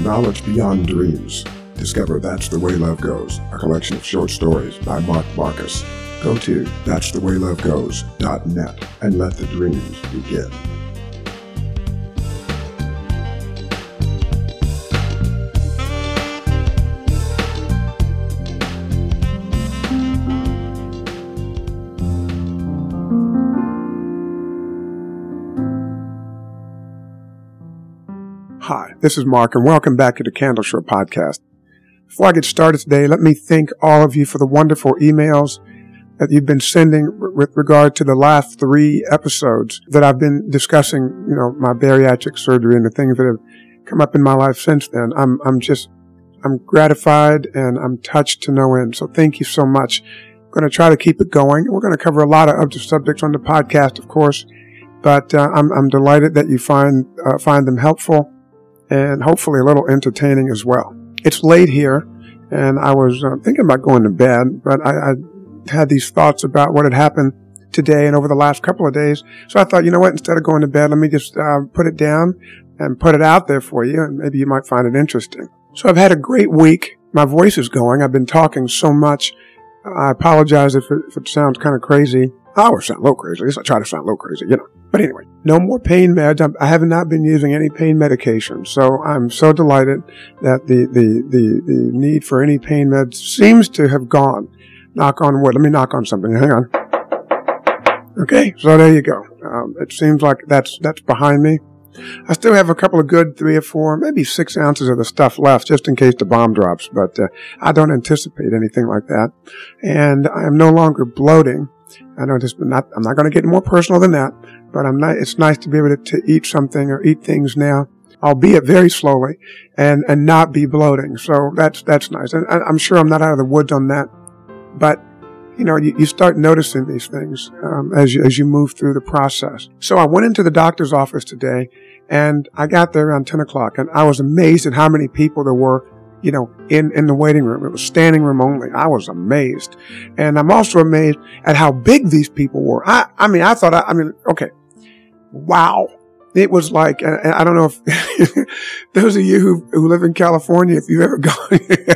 knowledge beyond dreams. Discover That's the Way Love Goes, a collection of short stories by Mark Marcus. Go to that'sthewaylovegoes.net and let the dreams begin. Hi, this is Mark, and welcome back to the Candle Show podcast. Before I get started today, let me thank all of you for the wonderful emails that you've been sending with regard to the last 3 episodes that I've been discussing, my bariatric surgery and the things that have come up in my life since then. I'm gratified and I'm touched to no end. So thank you so much. I'm going to try to keep it going. We're going to cover a lot of other subjects on the podcast, of course, but I'm delighted that you find them helpful and hopefully a little entertaining as well. It's late here, and I was thinking about going to bed, but I had these thoughts about what had happened today and over the last couple of days. So I thought, instead of going to bed, let me just put it down and put it out there for you, and maybe you might find it interesting. So I've had a great week. My voice is going. I've been talking so much. I apologize if it sounds kind of crazy. I always sound a little crazy. At least I try to sound a little crazy, But anyway, no more pain meds. I have not been using any pain medication. So I'm so delighted that the need for any pain meds seems to have gone. Knock on wood. Let me knock on something. Hang on. Okay. So there you go. It seems like that's behind me. I still have a couple of good 3 or 4, maybe 6 ounces of the stuff left just in case the bomb drops. But I don't anticipate anything like that. And I am no longer bloating. I know I'm not going to get more personal than that, but it's nice to be able to eat something or eat things now, albeit very slowly, and not be bloating. So that's nice. And I'm sure I'm not out of the woods on that, but you start noticing these things, as you move through the process. So I went into the doctor's office today, and I got there around 10 o'clock, and I was amazed at how many people there were in the waiting room. It was standing room only. I was amazed. And I'm also amazed at how big these people were. Okay. Wow. It was like, I don't know if those of you who live in California, if you've ever gone,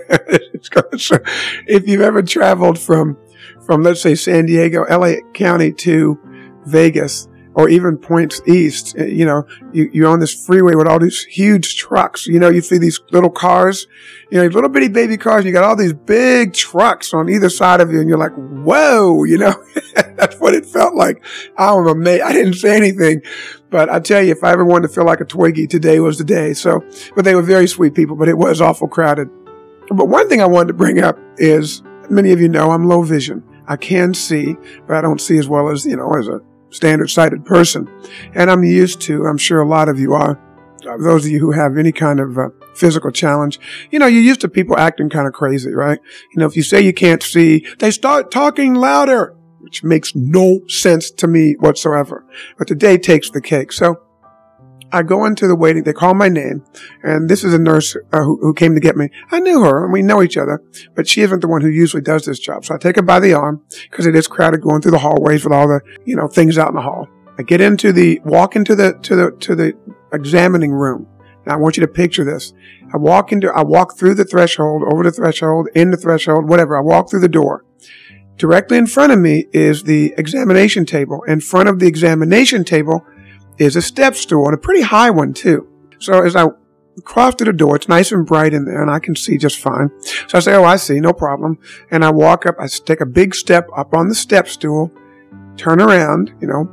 if you've ever traveled from, let's say, San Diego, LA County to Vegas, or even points east, you're on this freeway with all these huge trucks. You see these little cars, little bitty baby cars, and you got all these big trucks on either side of you, and you're like, whoa, that's what it felt like. I'm amazed. I didn't say anything, but I tell you, if I ever wanted to feel like a Twiggy, today was the day. So, but they were very sweet people, but it was awful crowded. But one thing I wanted to bring up is, many of you know, I'm low vision. I can see, but I don't see as well as, as a standard sighted person. And I'm sure a lot of you are, those of you who have any kind of physical challenge, you're used to people acting kind of crazy, right? If you say you can't see, they start talking louder, which makes no sense to me whatsoever. But today takes the cake. So I go into the waiting, they call my name, and this is a nurse who came to get me. I knew her, and we know each other, but she isn't the one who usually does this job. So I take her by the arm, because it is crowded going through the hallways with all the, things out in the hall. I walk into the examining room. Now I want you to picture this. I walk through the threshold, over the threshold, in the threshold, whatever. I walk through the door. Directly in front of me is the examination table. In front of the examination table is a step stool, and a pretty high one too. So as I cross to the door, it's nice and bright in there, and I can see just fine. So I say, I see, no problem. And I walk up, I take a big step up on the step stool, turn around,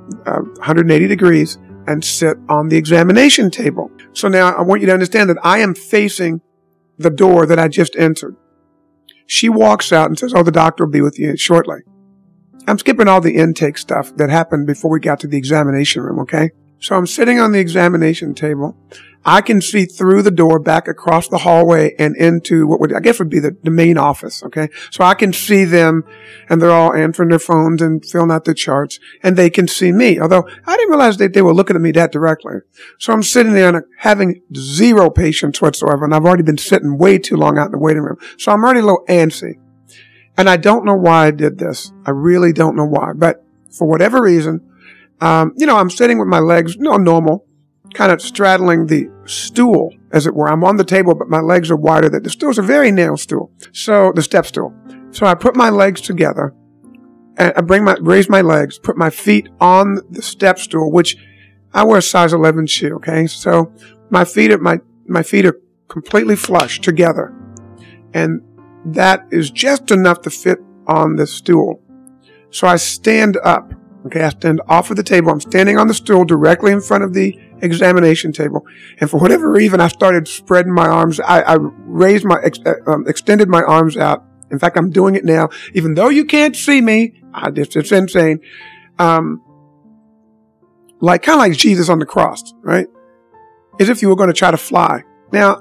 180 degrees, and sit on the examination table. So now I want you to understand that I am facing the door that I just entered. She walks out and says, the doctor will be with you shortly. I'm skipping all the intake stuff that happened before we got to the examination room, okay? So I'm sitting on the examination table. I can see through the door back across the hallway and into what would be the main office, okay? So I can see them, and they're all answering their phones and filling out the charts, and they can see me. Although I didn't realize that they were looking at me that directly. So I'm sitting there and having zero patience whatsoever, and I've already been sitting way too long out in the waiting room. So I'm already a little antsy. And I don't know why I did this. I really don't know why. But for whatever reason, I'm sitting with my legs, normal. kind of straddling the stool, as it were. I'm on the table, but my legs are wider. The stool's a very narrow stool. So the step stool. So I put my legs together and I raise my legs, put my feet on the step stool, which I wear a size 11 shoe. Okay. So my feet are completely flush together. And that is just enough to fit on the stool. So I stand up. Okay, I stand off of the table. I'm standing on the stool directly in front of the examination table. And for whatever reason, I started spreading my arms. I raised extended my arms out. In fact, I'm doing it now. Even though you can't see me, it's insane. Kind of like Jesus on the cross, right? As if you were going to try to fly. Now,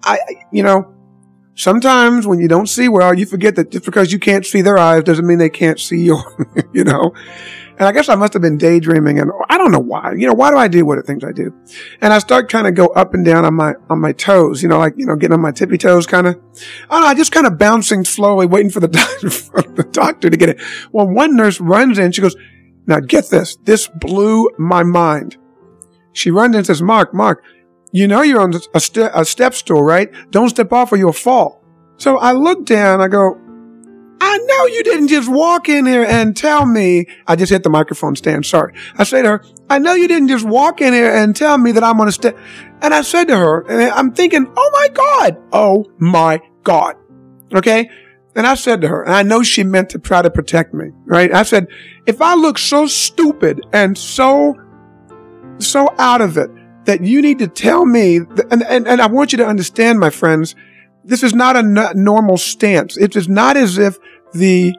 sometimes when you don't see well, you forget that just because you can't see their eyes doesn't mean they can't see you, And I guess I must have been daydreaming, and I don't know why. Why do I do what the things I do? And I start kind of go up and down on my toes, getting on my tippy toes kind of. I just kind of bouncing slowly, waiting for the doctor to get it. Well, one nurse runs in, she goes, "Now get this. This blew my mind." She runs in and says, Mark, you're on a step stool, right? Don't step off or you'll fall. So I look down, I go, I know you didn't just walk in here and tell me. I just hit the microphone stand. Sorry. I say to her, I know you didn't just walk in here and tell me that I'm on a step. And I said to her, and I'm thinking, oh my God. Okay. And I said to her, and I know she meant to try to protect me, right? I said, if I look so stupid and so out of it that you need to tell me, and I want you to understand, my friends, this is not a normal stance. It is not as if the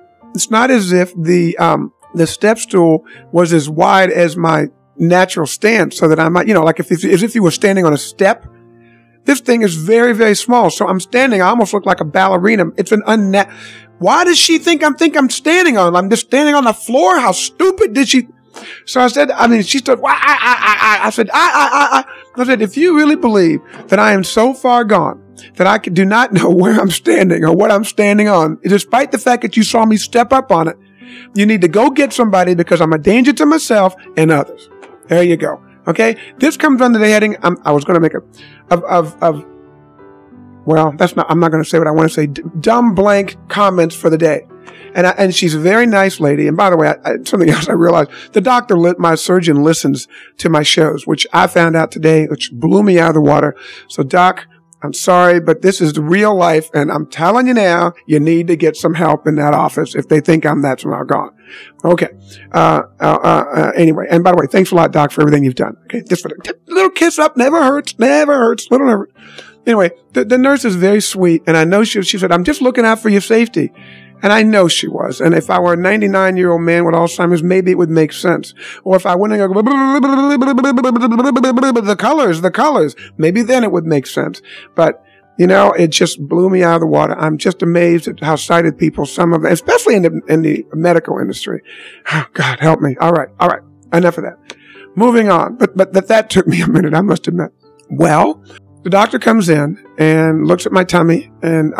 step stool was as wide as my natural stance, so that I might, as if you were standing on a step. This thing is very, very small. So I'm standing, I almost look like a ballerina. It's why does she think I'm standing on? I'm just standing on the floor. How stupid did she? So I said, she said, I said, if you really believe that I am so far gone that I do not know where I'm standing or what I'm standing on, despite the fact that you saw me step up on it, you need to go get somebody, because I'm a danger to myself and others. There you go. Okay. This comes under the heading, I was going to make I'm not going to say what I want to say. Dumb blank comments for the day. And she's a very nice lady. And by the way, something else I realized, my surgeon listens to my shows, which I found out today, which blew me out of the water. So Doc, I'm sorry, but this is the real life. And I'm telling you now, you need to get some help in that office if they think I'm that somehow gone. Okay. Anyway, and by the way, thanks a lot, Doc, for everything you've done. Okay. Just for a little kiss up, never hurts. Little never. Anyway, the nurse is very sweet. And I know she said, I'm just looking out for your safety. And I know she was. And if I were a 99-year-old man with Alzheimer's, maybe it would make sense. Or if I went and go, the colors, maybe then it would make sense. But, it just blew me out of the water. I'm just amazed at how sighted people, some of them, especially in the medical industry. Oh, God, help me. All right. Enough of that. Moving on. But that took me a minute, I must admit. Well, the doctor comes in and looks at my tummy and,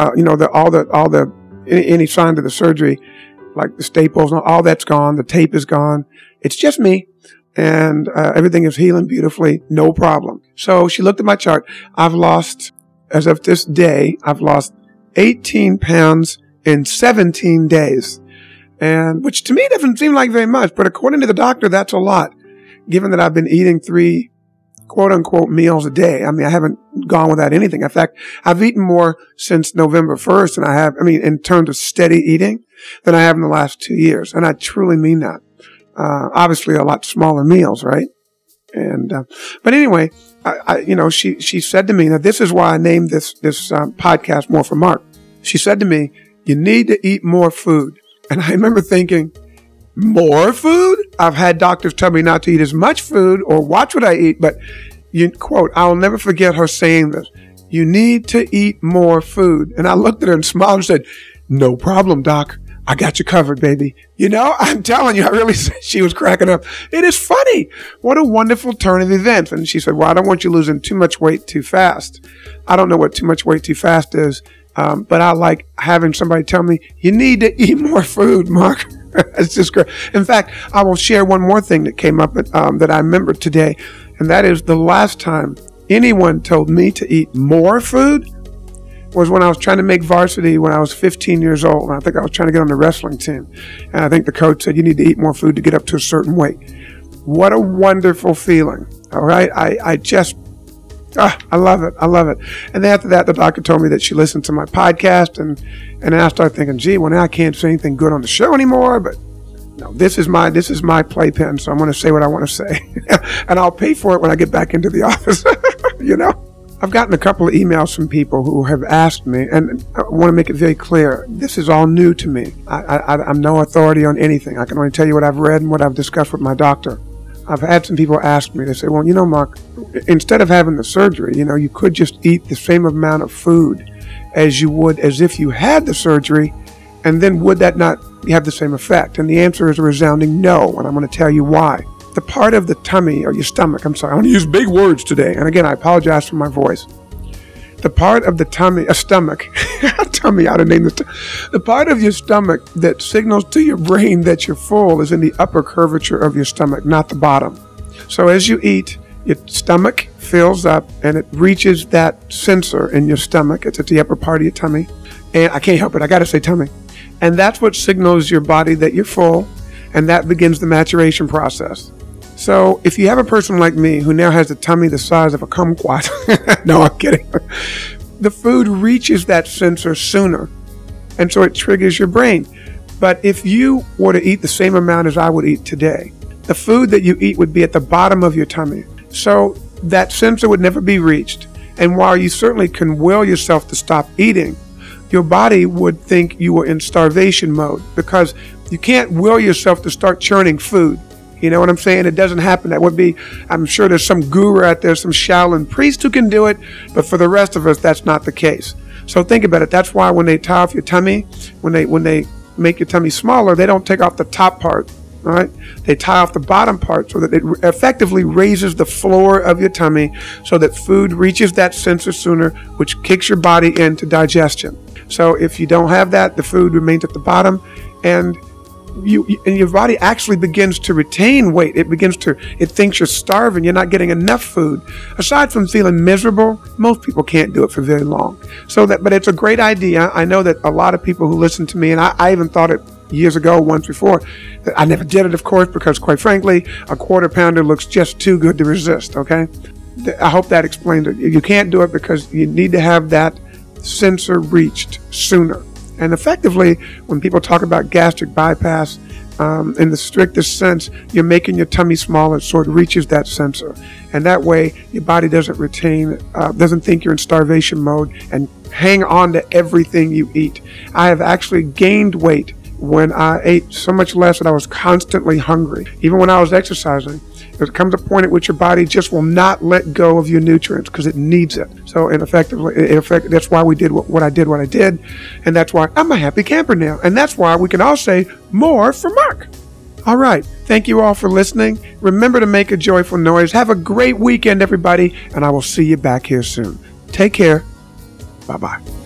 any sign of the surgery, like the staples, all that's gone. The tape is gone. It's just me. And everything is healing beautifully. No problem. So she looked at my chart. As of this day, I've lost 18 pounds in 17 days. And which to me doesn't seem like very much, but according to the doctor, that's a lot, given that I've been eating 3 quote unquote meals a day. I haven't gone without anything. In fact, I've eaten more since November 1st than I have, in terms of steady eating, than I have in the last 2 years. And I truly mean that. Obviously a lot smaller meals, right? And, but anyway, she said to me, now this is why I named this podcast More for Mark. She said to me, you need to eat more food. And I remember thinking, more food? I've had doctors tell me not to eat as much food or watch what I eat, but quote, I'll never forget her saying this. You need to eat more food. And I looked at her and smiled and said, no problem, Doc. I got you covered, baby. I'm telling you, she was cracking up. It is funny. What a wonderful turn of events. And she said, well, I don't want you losing too much weight too fast. I don't know what too much weight too fast is. But I like having somebody tell me, you need to eat more food, Mark. It's just great. In fact, I will share one more thing that came up that I remember today, and that is the last time anyone told me to eat more food was when I was trying to make varsity when I was 15 years old. And I think I was trying to get on the wrestling team. And I think the coach said, you need to eat more food to get up to a certain weight. What a wonderful feeling. All right. I just, I love it. I love it. And then after that, the doctor told me that she listened to my podcast and I started thinking, gee, well, now I can't say anything good on the show anymore, but no, this is my playpen. So I'm going to say what I want to say and I'll pay for it when I get back into the office, you know? I've gotten a couple of emails from people who have asked me, and I want to make it very clear, this is all new to me. I'm no authority on anything. I can only tell you what I've read and what I've discussed with my doctor. I've had some people ask me, they say, well, you know, Mark, instead of having the surgery, you know, you could just eat the same amount of food as you would as if you had the surgery, and then would that not have the same effect? And the answer is a resounding no, and I'm going to tell you why. The part of the tummy, or your stomach, I'm sorry, I want to use big words today. And again, I apologize for my voice. The part of the tummy, tummy, I ought to name the part of your stomach that signals to your brain that you're full is in the upper curvature of your stomach, not the bottom. So as you eat, your stomach fills up and it reaches that sensor in your stomach. It's at the upper part of your tummy. And I can't help it. I got to say tummy. And that's what signals your body that you're full. And that begins the maturation process. So if you have a person like me who now has a tummy the size of a kumquat, no, I'm kidding. The food reaches that sensor sooner, and so it triggers your brain. But if you were to eat the same amount as I would eat today, the food that you eat would be at the bottom of your tummy. So that sensor would never be reached. And while you certainly can will yourself to stop eating, your body would think you were in starvation mode because you can't will yourself to start churning food. You know what I'm saying? It doesn't happen. That would be, I'm sure there's some guru out there, some Shaolin priest who can do it, but for the rest of us, that's not the case. So think about it. That's why when they tie off your tummy, when they make your tummy smaller, they don't take off the top part, all right? They tie off the bottom part so that it effectively raises the floor of your tummy so that food reaches that sensor sooner, which kicks your body into digestion. So if you don't have that, the food remains at the bottom, and your body actually begins to retain weight. It thinks you're starving. You're not getting enough food. Aside from feeling miserable, most people can't do it for very long. But it's a great idea. I know that a lot of people who listen to me, and I even thought it years ago, once before, that I never did it, of course, because quite frankly, a quarter pounder looks just too good to resist. Okay. I hope that explains it. You can't do it because you need to have that sensor reached sooner. And effectively, when people talk about gastric bypass, in the strictest sense, you're making your tummy smaller so it reaches that sensor. And that way, your body doesn't think you're in starvation mode and hang on to everything you eat. I have actually gained weight when I ate so much less that I was constantly hungry. Even when I was exercising, there comes a point at which your body just will not let go of your nutrients because it needs it. So, that's why we did what I did. And that's why I'm a happy camper now. And that's why we can all say more for Mark. All right. Thank you all for listening. Remember to make a joyful noise. Have a great weekend, everybody. And I will see you back here soon. Take care. Bye-bye.